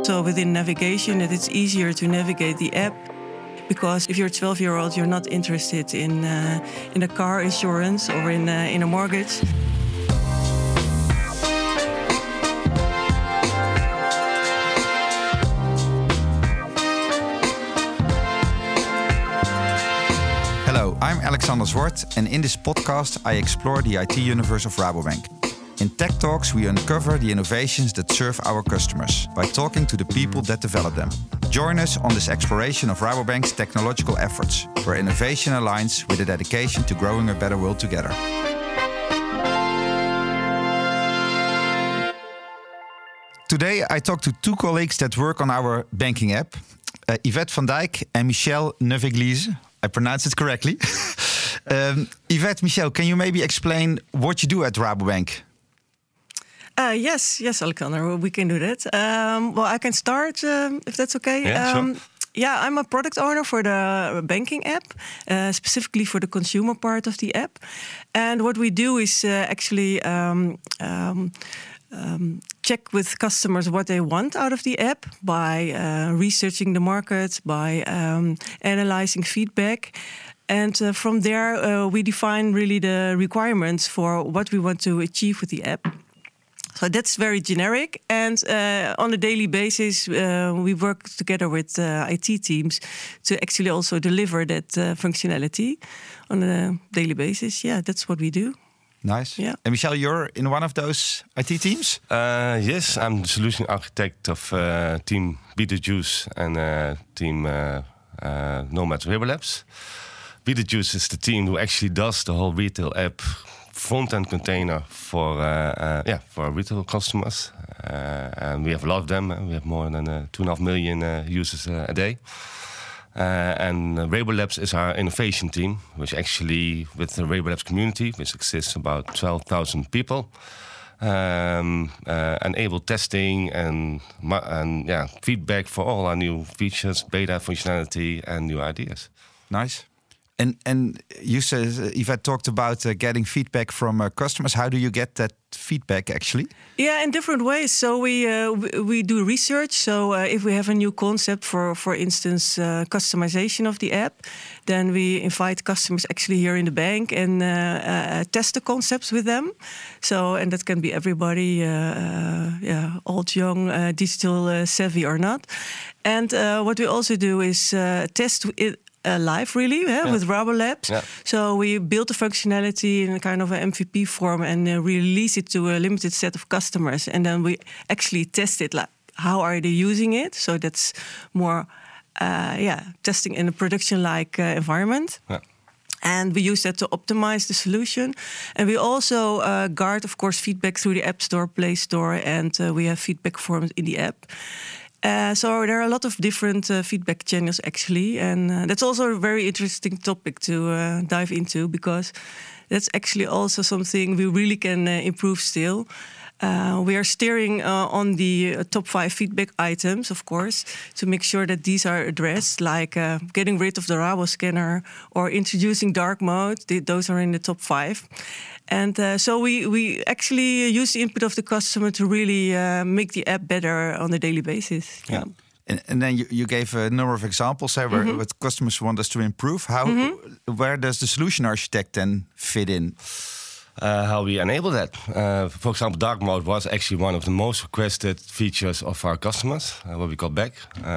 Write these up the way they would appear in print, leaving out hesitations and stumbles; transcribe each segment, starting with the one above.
So within navigation, it's easier to navigate the app. Because if you're a 12-year-old, you're not interested in a car insurance or in a mortgage. Hello, I'm Alexander Zwart, and in this podcast I explore the IT universe of Rabobank. In Tech Talks, we uncover the innovations that serve our customers by talking to the people that develop them. Join us on this exploration of Rabobank's technological efforts, where innovation aligns with a dedication to growing a better world together. Today, I talk to two colleagues that work on our banking app, Yvette van Dijk and Michel Neuveglise. I pronounced it correctly. Yvette, Michel, can you maybe explain what you do at Rabobank? Yes, Alexander, we can do that. I can start if that's okay. Sure. Yeah, I'm a product owner for the banking app, specifically for the consumer part of the app. And what we do is actually check with customers what they want out of the app by researching the market, by analyzing feedback. And from there, we define really the requirements for what we want to achieve with the app. So that's very generic. And on a daily basis, we work together with IT teams to actually also deliver that functionality on a daily basis. Yeah, that's what we do. Nice. Yeah. And Michel, you're in one of those IT teams? Yes, I'm the solution architect of team Beetlejuice and team Nomad Rabo Labs. Beetlejuice is the team who actually does the whole retail app front-end container for retail customers. And we have a lot of them. We have more than 2.5 million users a day. And Rabo Labs is our innovation team, which actually, with the Rabo Labs community, which exists about 12,000 people, enable testing and feedback for all our new features, beta functionality, and new ideas. Nice. And you said, Yvette talked about getting feedback from customers. How do you get that feedback, actually? Yeah, in different ways. So we do research. So if we have a new concept, for instance, customization of the app, then we invite customers actually here in the bank and test the concepts with them. So, and that can be everybody, old, young, digital savvy or not. And what we also do is test it live, really, with Rabo Labs. Yeah. So we build the functionality in a kind of an MVP form and release it to a limited set of customers. And then we actually test it, like how are they using it? So that's more, testing in a production-like environment. Yeah. And we use that to optimize the solution. And we also guard, of course, feedback through the App Store, Play Store, and we have feedback forms in the app. So there are a lot of different feedback channels, actually. And that's also a very interesting topic to dive into, because that's actually also something we really can improve still. We are steering on the top 5 feedback items, of course, to make sure that these are addressed, like getting rid of the Rabo scanner or introducing dark mode. Those are in the top 5. And so we actually use the input of the customer to really make the app better on a daily basis. Yeah. And then you gave a number of examples where what customers want us to improve. Where does the solution architect then fit in? How we enable that. For example, dark mode was actually one of the most requested features of our customers, what we call back.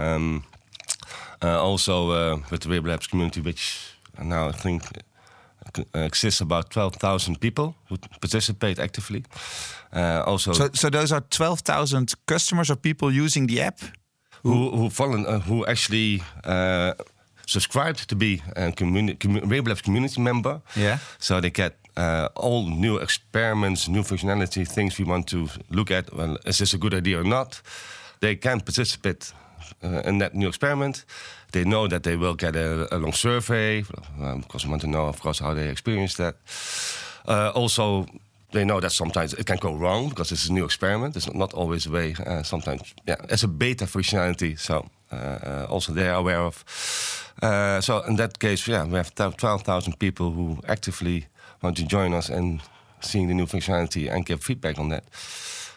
Also with the Rabo Labs community, which now I think exists about 12,000 people who participate actively. So those are 12,000 customers or people using the app? Who actually subscribed to be a Rabo Labs community member. Yeah. So they get all new experiments, new functionality, things we want to look at. Well, is this a good idea or not? They can participate in that new experiment. They know that they will get a long survey because we want to know, of course, how they experience that. Also, they know that sometimes it can go wrong because it's a new experiment. It's not always the way. Sometimes, it's a beta functionality. So also they are aware of. So in that case, we have 12,000 people who actively want to join us and seeing the new functionality and give feedback on that.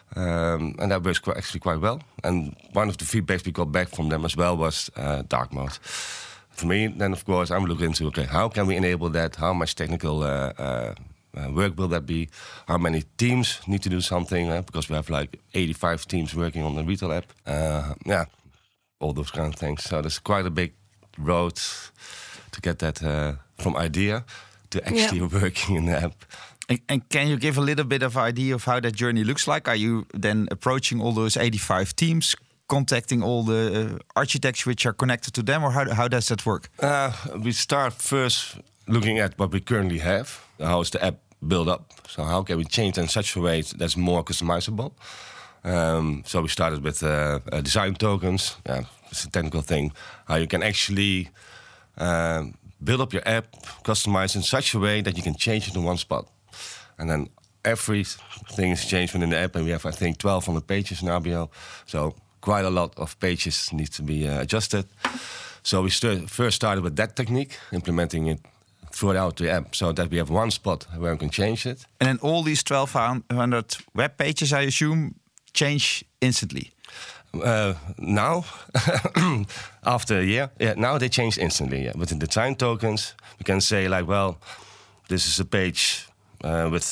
And that works actually quite well. And one of the feedbacks we got back from them as well was dark mode. For me, then of course, I'm looking into, okay, how can we enable that? How much technical work will that be? How many teams need to do something? Because we have like 85 teams working on the retail app. All those kind of things. So there's quite a big road to get that from idea to actually working in the app. And can you give a little bit of idea of how that journey looks like? Are you then approaching all those 85 teams, contacting all the architects which are connected to them, or how does that work? We start first looking at what we currently have. How is the app built up? So how can we change it in such a way that's more customizable? So we started with design tokens. It's a technical thing. How you can actually build up your app, customize in such a way that you can change it in one spot. And then everything is changed within the app. And we have, I think, 1,200 pages in RBO. So quite a lot of pages need to be adjusted. So we first started with that technique, implementing it throughout the app, so that we have one spot where we can change it. And then all these 1,200 web pages, I assume, change instantly? Now, after a year, now they change instantly. Yeah. With the design tokens, we can say like, well, this is a page with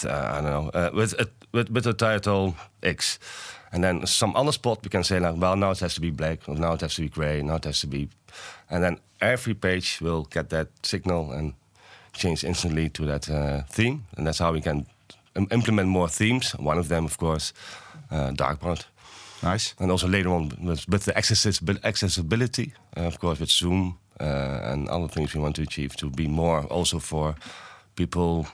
a title X, and then some other spot we can say like, well, now it has to be black, or now it has to be gray, now it has to be, and then every page will get that signal and change instantly to that theme, and that's how we can implement more themes. One of them, of course, dark mode. Nice. And also later on with the accessibility, of course, with Zoom and other things we want to achieve to be more also for people,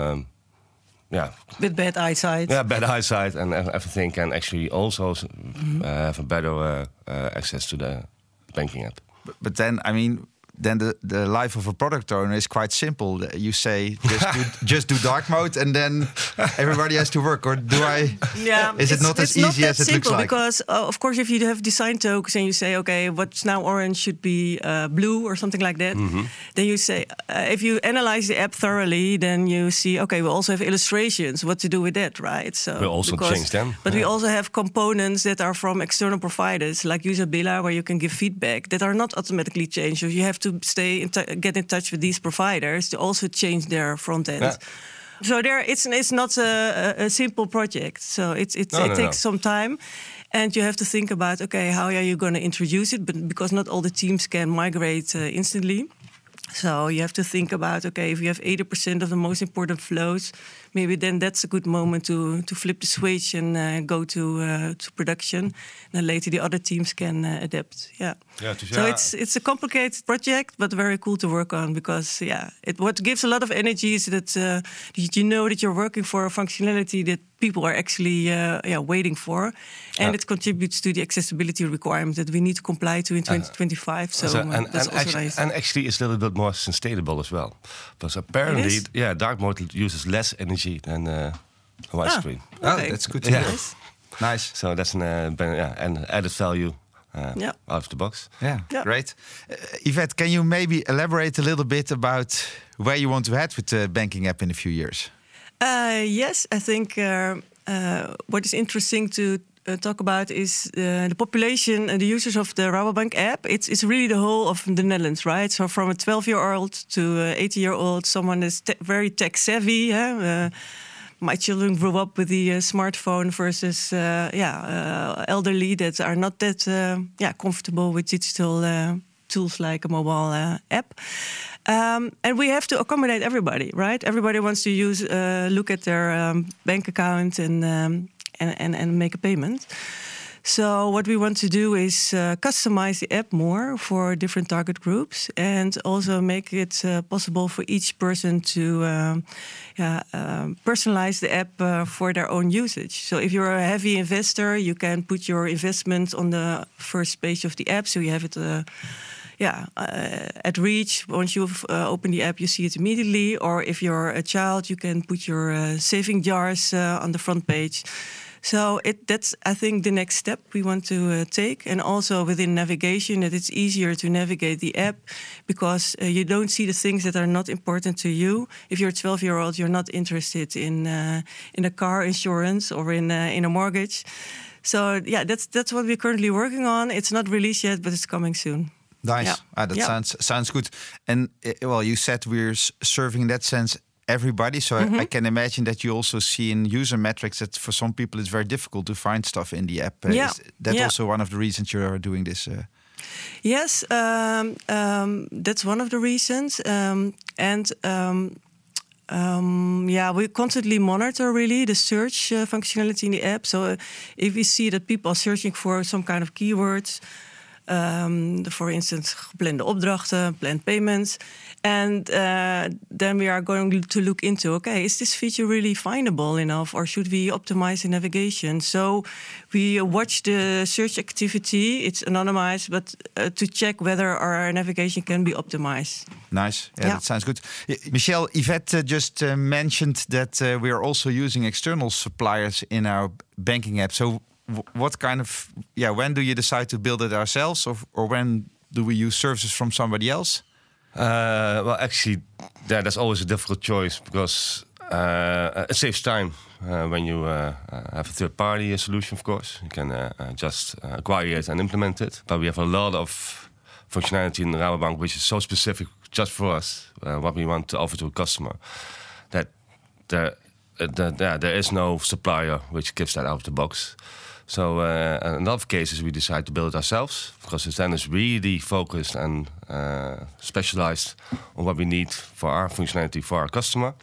with bad eyesight. Yeah, bad eyesight, and everything can actually also have a better access to the banking app. But then, I mean, then the life of a product owner is quite simple. You say just do dark mode, and then everybody has to work. Or do I? Yeah, is it not as easy as it looks like? Because of course, if you have design tokens and you say, okay, what's now orange should be blue or something like that, then you say, if you analyze the app thoroughly, then you see, okay, we also have illustrations. What to do with that, right? So we also change them, but we also have components that are from external providers like Usabilla, where you can give feedback that are not automatically changed. So you have to get in touch with these providers to also change their front end. Yeah. So it's not a simple project. So it takes some time, and you have to think about, okay, how are you going to introduce it? But because not all the teams can migrate instantly. So you have to think about, okay, if you have 80% of the most important flows, maybe then that's a good moment to flip the switch and go to production. And then later the other teams can adapt. Yeah. So it's a complicated project, but very cool to work on, because what gives a lot of energy is that you know that you're working for a functionality that people are actually waiting for, and it contributes to the accessibility requirement that we need to comply to in 2025. And actually, it's a little bit more sustainable as well, because apparently, dark mode uses less energy than a white screen. Okay. That's good to hear. Nice. So that's an added value. Out of the box. Great. Yvette, can you maybe elaborate a little bit about where you want to head with the banking app in a few years? Yes, I think what is interesting to talk about is the population and the users of the Rabobank app. It's really the whole of the Netherlands, right? So from a 12-year-old to 80-year-old, someone is very tech savvy. My children grew up with the smartphone versus elderly that are not that comfortable with digital tools like a mobile app. And we have to accommodate everybody, right? Everybody wants to look at their bank account and make a payment. So what we want to do is customize the app more for different target groups, and also make it possible for each person to personalize the app for their own usage. So if you're a heavy investor, you can put your investment on the first page of the app, so you have it at reach. Once you've opened the app, you see it immediately. Or if you're a child, you can put your saving jars on the front page. So that's, I think, the next step we want to take. And also within navigation, that it's easier to navigate the app because you don't see the things that are not important to you. If you're a 12-year-old, you're not interested in a car insurance or in a mortgage. So yeah, that's what we're currently working on. It's not released yet, but it's coming soon. Nice. Yeah. That sounds good. And well, you said we're serving in that sense everybody. So I can imagine that you also see in user metrics that for some people it's very difficult to find stuff in the app. Is that also one of the reasons you are doing this? Yes, that's one of the reasons. We constantly monitor really the search functionality in the app. So if we see that people are searching for some kind of keywords, for instance, geplande opdrachten, planned payments. And then we are going to look into, okay, is this feature really findable enough or should we optimize the navigation? So we watch the search activity, it's anonymized, but to check whether our navigation can be optimized. Nice, that sounds good. Michelle, Yvette just mentioned that we are also using external suppliers in our banking app. So what kind of, when do you decide to build it ourselves or when do we use services from somebody else? Well, actually, that's always a difficult choice because it saves time when you have a third-party solution, of course. You can just acquire it and implement it. But we have a lot of functionality in the Rabobank which is so specific just for us, what we want to offer to a customer, that there is no supplier which gives that out of the box. So in a lot of cases we decide to build it ourselves because it then is really focused and specialized on what we need for our functionality for our customer.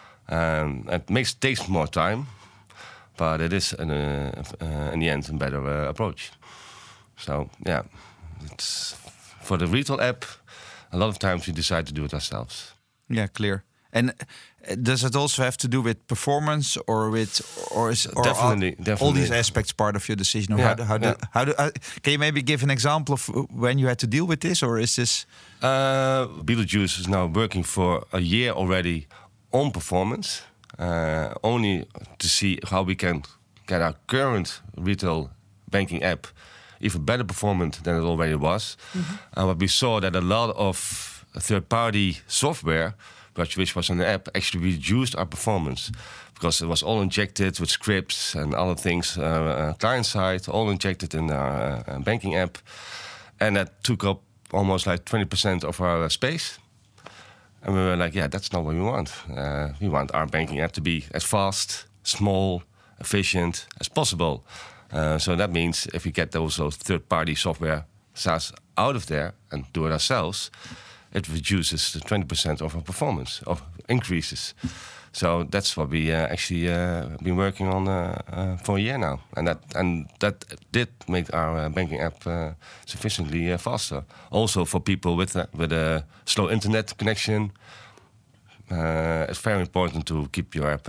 It takes more time, but it is in the end a better approach. So it's for the retail app. A lot of times we decide to do it ourselves. Yeah, clear. And does it also have to do with performance, or definitely all these aspects part of your decision? Or can you maybe give an example of when you had to deal with this, or is this? Beetlejuice is now working for a year already on performance, only to see how we can get our current retail banking app even better performant than it already was. And what we saw that a lot of third-party software which was on the app actually reduced our performance because it was all injected with scripts and other things, client side, all injected in our banking app. And that took up almost like 20% of our space. And we were like, that's not what we want. We want our banking app to be as fast, small, efficient as possible. So that means if we get those third-party software SaaS out of there and do it ourselves, it reduces the 20% of our performance, of increases. So that's what we actually been working on for a year now, and that did make our banking app sufficiently faster. Also for people with a slow internet connection, it's very important to keep your app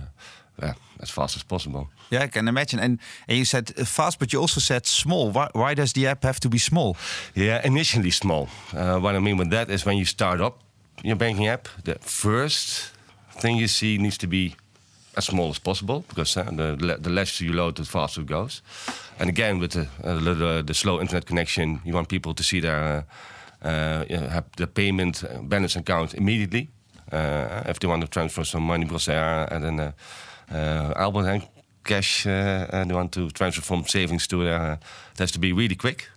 as fast as possible. Yeah, I can imagine. And you said fast, but you also said small. Why does the app have to be small? Yeah, initially small. What I mean with that is when you start up your banking app, the first thing you see needs to be as small as possible because the less you load, the faster it goes. And again, with the slow internet connection, you want people to see their have the payment balance account immediately if they want to transfer some money because they are at an Albert Heijn cash they want to transfer from savings to it has to be really quick.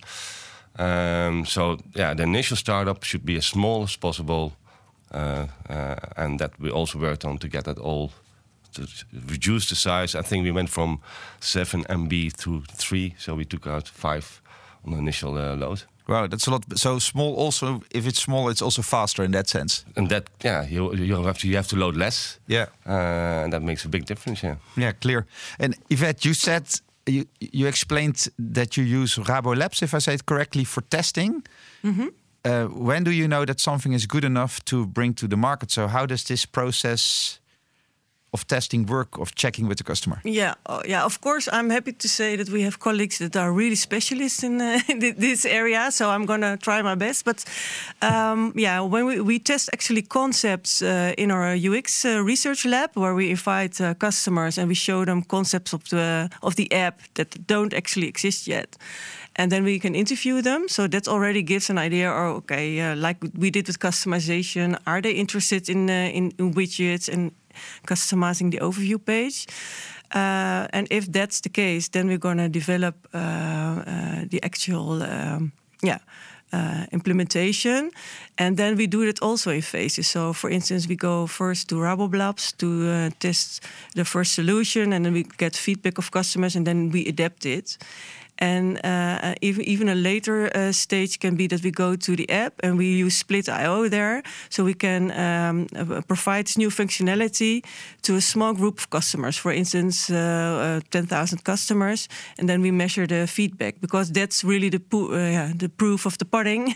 The initial startup should be as small as possible, and that we also worked on to get that all to reduce the size. I think we went from 7 MB to 3, so we took out 5 on the initial load. Wow, that's a lot. So small. Also, if it's small, it's also faster in that sense. And that, you have to load less. Yeah, and that makes a big difference. Yeah. Yeah, clear. And Yvette, you said you explained that you use Rabo Labs, if I say it correctly, for testing. When do you know that something is good enough to bring to the market? So how does this process of testing work, of checking with the customer? Yeah, of course, I'm happy to say that we have colleagues that are really specialists in this area, so I'm going to try my best. But when we test actually concepts in our UX research lab, where we invite customers and we show them concepts of the app that don't actually exist yet. And then we can interview them. So that already gives an idea. Or like we did with customization, are they interested in widgets and customizing the overview page? And if that's the case, then we're going to develop the actual implementation. And then we do it also in phases. So for instance, we go first to Raboblabs to test the first solution, and then we get feedback of customers, and then we adapt it. And even a later stage can be that we go to the app and we use Split.io there. So we can provide this new functionality to a small group of customers, for instance, 10,000 customers. And then we measure the feedback, because that's really the proof of the pudding.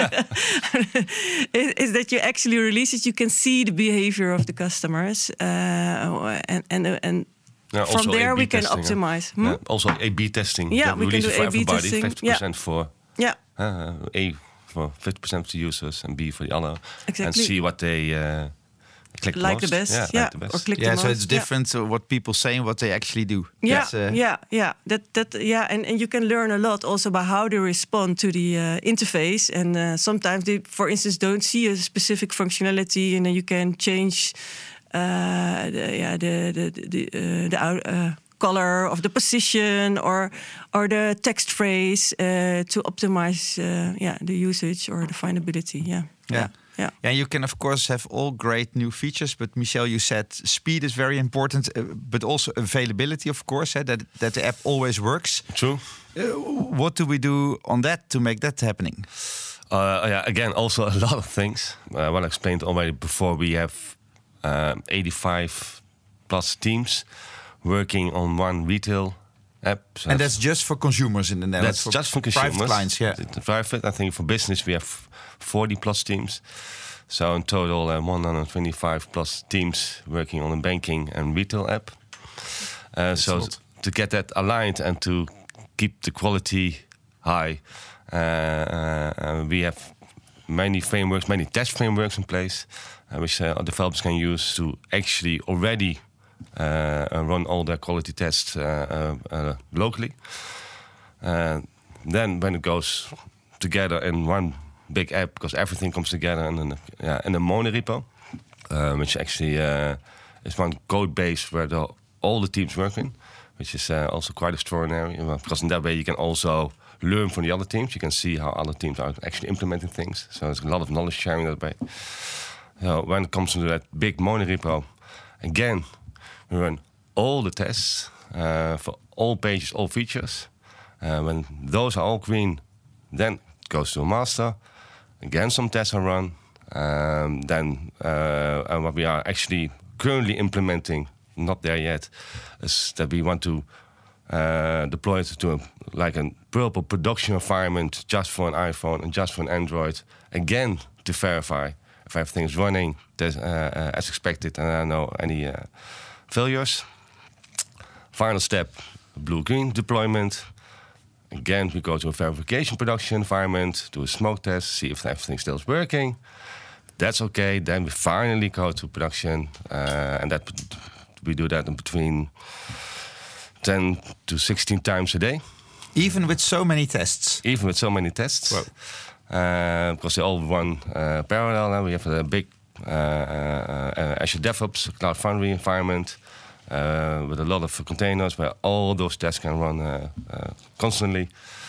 is that you actually release it, you can see the behavior of the customers. And from there, we can optimize. Also, A/B testing. Yeah, we can do A/B testing. 50% for A for 50% of the users and B for the other. Exactly. And see what they click like most. The best. Like the best. Or click the most. So it's different what people say and what they actually do. And you can learn a lot also by how they respond to the interface. And sometimes they, for instance, don't see a specific functionality, and then you can change the color of the position or the text phrase to optimize the usage or the findability. Yeah. You can of course have all great new features, but Michel, you said speed is very important, but also availability, of course, that the app always works. True. What do we do on that to make that happening? Again, also a lot of things. What I explained already before, we have 85 plus teams working on one retail app. So and that's just for consumers in the Netherlands? That's just for consumers. Private clients, Private, I think for business we have 40 plus teams. So in total 125 plus teams working on a banking and retail app. So to get that aligned and to keep the quality high, we have many frameworks, many test frameworks in place, which our developers can use to actually already run all their quality tests locally. Then when it goes together in one big app, because everything comes together in a monorepo, which actually is one code base where all the teams work in, which is also quite extraordinary, because in that way you can also learn from the other teams. You can see how other teams are actually implementing things. So there's a lot of knowledge sharing that way. So when it comes to that big monorepo, again, we run all the tests for all pages, all features. When those are all green, then it goes to a master. Again, some tests are run. And what we are actually currently implementing, not there yet, is that we want to deploy it to a purple production environment just for an iPhone and just for an Android. Again, to verify if everything is running as expected and I don't know any failures. Final step, blue-green deployment. Again, we go to a verification production environment, do a smoke test, see if everything still is working. That's okay. Then we finally go to production, and we do that in between 10 to 16 times a day. Even with so many tests? Even with so many tests. Wow. Because they all run parallel now. We have a big Azure DevOps Cloud Foundry environment with a lot of containers where all those tests can run constantly.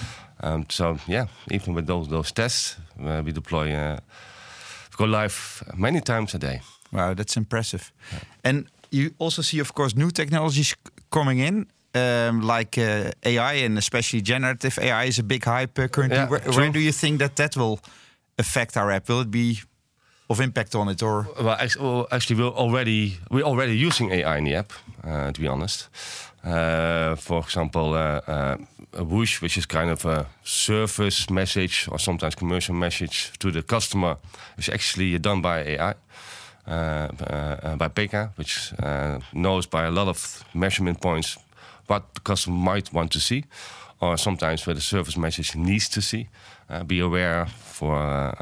Even with those tests, we deploy, go live many times a day. Wow, that's impressive. Yeah. And you also see, of course, new technologies coming in, like AI, and especially generative AI is a big hype currently. Yeah, where do you think that will affect our app? Will it be of impact on it, or? Well, actually, we're already using AI in the app. To be honest, for example, a Whoosh, which is kind of a service message or sometimes commercial message to the customer, is actually done by AI. by Peka, which knows by a lot of measurement points what the customer might want to see, or sometimes where the service message needs to see. Be aware for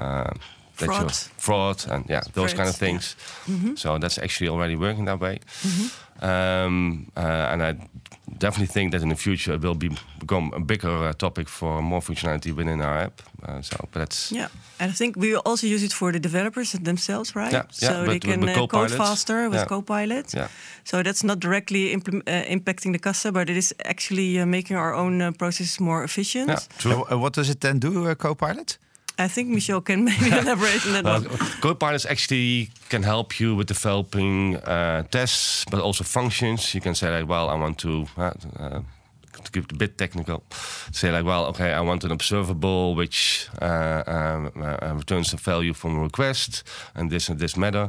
fraud and those kind of things. Yeah. Mm-hmm. So that's actually already working that way. Mm-hmm. And I definitely think that in the future it will become a bigger topic for more functionality within our app. But that's and I think we will also use it for the developers themselves, right? So they can code faster with Copilot. Yeah. So that's not directly impacting the customer, but it is actually making our own processes more efficient. Yeah, true. What does it then do, Copilot? I think Michel can maybe elaborate on that. Copilot actually can help you with developing tests, but also functions. You can say like, well, I want to keep it a bit technical. Say like, well, okay, I want an observable which returns a value from a request and this matter.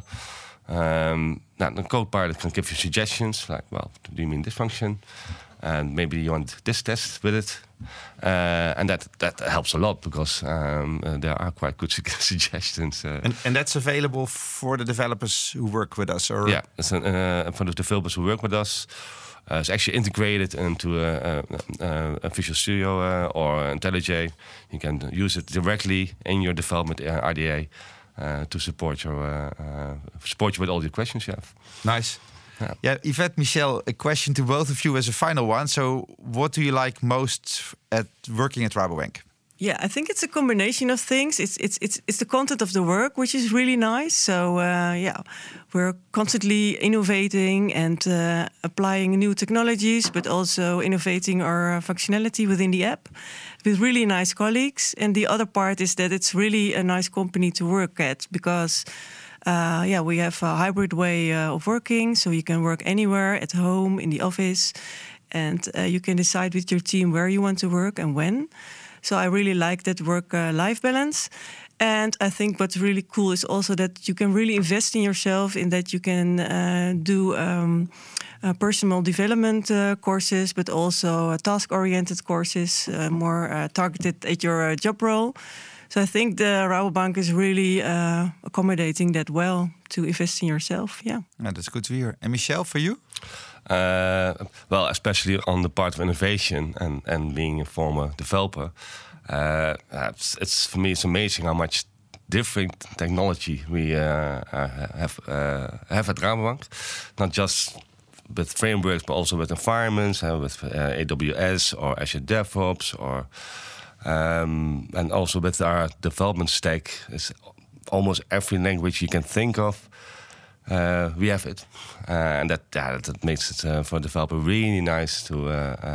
Now, the Copilot can give you suggestions like, well, do you mean this function? And maybe you want this test with it. And that helps a lot because there are quite good suggestions. And that's available for the developers who work with us? Or? Yeah, it's for the developers who work with us. It's actually integrated into a Visual Studio or IntelliJ. You can use it directly in your development IDE to support you with all the questions you have. Nice. Yeah, Yvette, Michel, a question to both of you as a final one. So what do you like most at working at Rabobank? Yeah, I think it's a combination of things. It's the content of the work, which is really nice. So we're constantly innovating and applying new technologies, but also innovating our functionality within the app with really nice colleagues. And the other part is that it's really a nice company to work at because we have a hybrid way of working. So you can work anywhere, at home, in the office, and you can decide with your team where you want to work and when. So I really like that work-life balance. And I think what's really cool is also that you can really invest in yourself, in that you can do personal development courses, but also task-oriented courses, more targeted at your job role. So I think the Rabobank is really accommodating that well to invest in yourself. Yeah, that's good to hear. And Michel, for you? Well, especially on the part of innovation and being a former developer, it's for me it's amazing how much different technology we have at Rabobank. Not just with frameworks, but also with environments, with AWS or Azure DevOps, or and also with our development stack. It's almost every language you can think of. We have it, and that makes it for a developer really nice to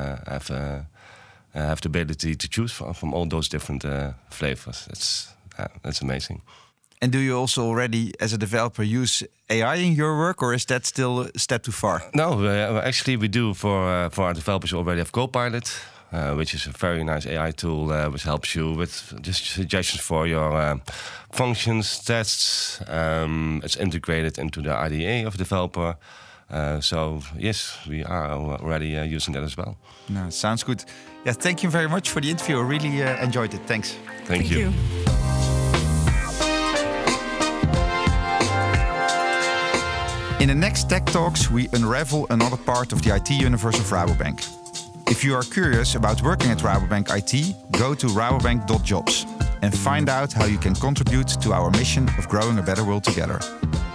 have the ability to choose from all those different flavors. That's amazing. And do you also already, as a developer, use AI in your work, or is that still a step too far? No, actually we do for our developers who already have Copilot, which is a very nice AI tool which helps you with just suggestions for your functions, tests. It's integrated into the IDE of the developer. So yes, we are already using that as well. No, sounds good. Yeah, thank you very much for the interview. I really enjoyed it. Thanks. Thank you. In the next Tech Talks, we unravel another part of the IT universe of Rabobank. If you are curious about working at Rabobank IT, go to rabobank.jobs and find out how you can contribute to our mission of growing a better world together.